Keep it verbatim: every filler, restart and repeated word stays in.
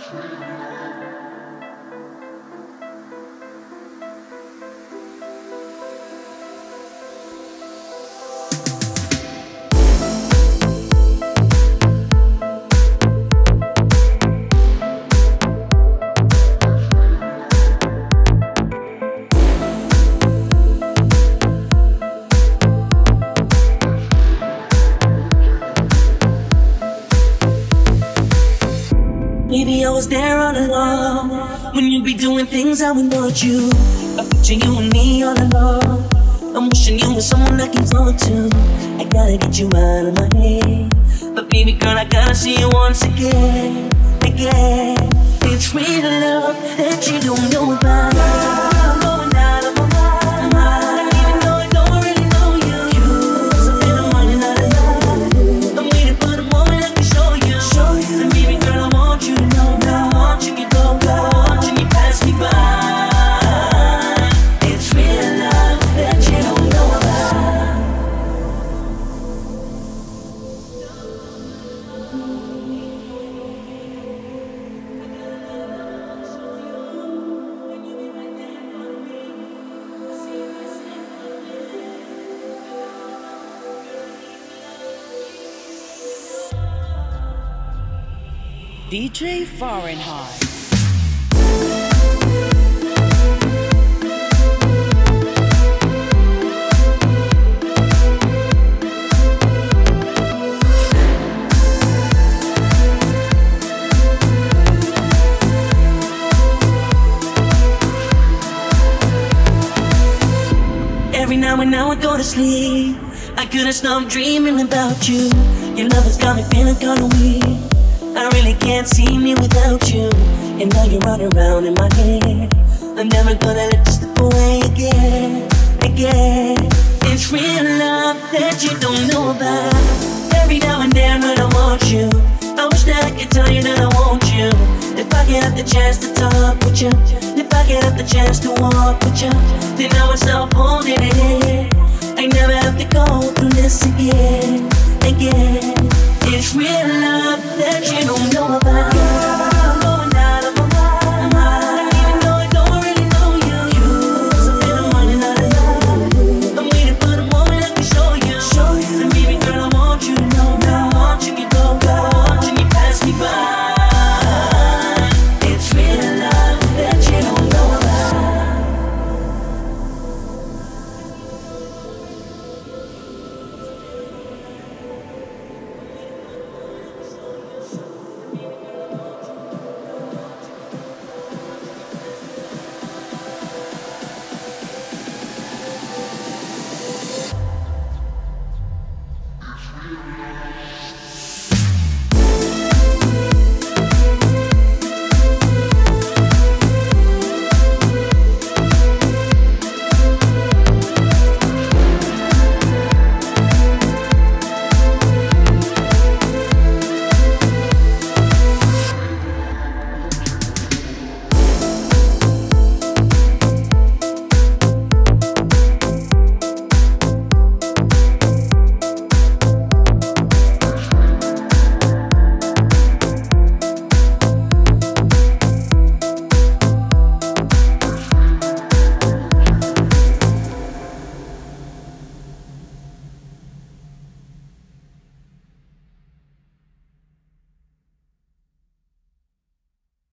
Maybe I was there all along when you'd be doing things I would want you. I picture you and me all along. I'm wishing you were someone I can talk to. I gotta get you out of my head, but baby girl, I gotta see you once again, again. It's real love that you don't know about. I'm going out of my mind, even though I don't really know you. Cause I've been running out of love. I'm waiting for the moment I can show you. Show you. And baby girl, I want you to know now. I want you to go, I want you to pass me by. It's real love that you don't know about. D J Fahrenheit. Every now and now I go to sleep, I couldn't stop dreaming about you. Your love has got me feeling kinda weak. I really can't see me without you. And now you're running around in my head. I'm never gonna let you slip away again, again. It's real love that you don't know about. Every now and then when I want you, I wish that I could tell you that I want you. If I get have the chance to talk with you, if I get have the chance to walk with you, then I